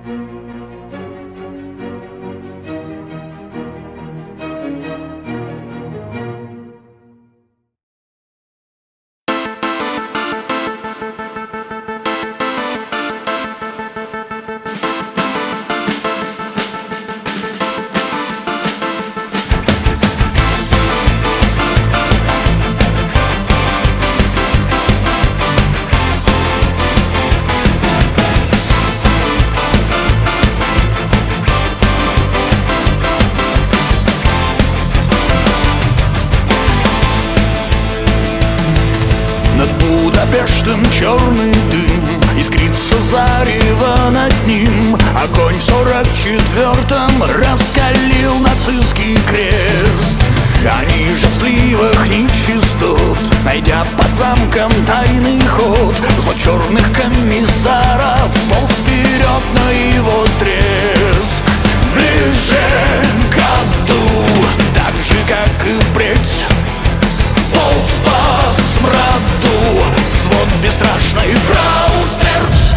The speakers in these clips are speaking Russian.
Над Будапештом черный дым, искрится зарево над ним. Огонь в 44-м раскалил нацистский крест. Они же в сливах нечистот, найдя под замком тайный ход, зло черных комиссаров полз вперед на его треск. Ближе к аду, так же, как и впредь, полз по смраду звон бесстрашной фрау смерть.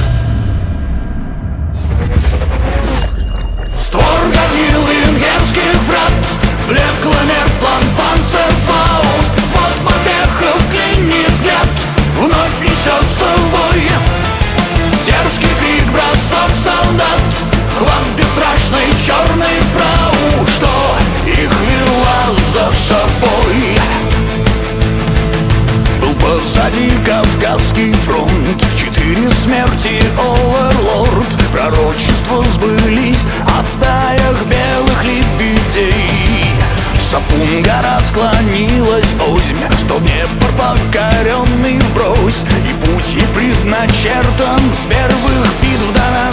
Створ горнил венгерских врат, блекло мерклан панцерфауст. Свод морпехов клинит взгляд, вновь несется вой. Дерзкий крик, бросок солдат, хват бесстрашной черной фрау, что их вела за собой. Позади Кавказский фронт, 4 смерти, оверлорд. Пророчества сбылись о стаях белых лебедей. Сапун-гора склонилась озимь, стол Днепр покоренный вбрось. И путь ей предначертан с первых битв до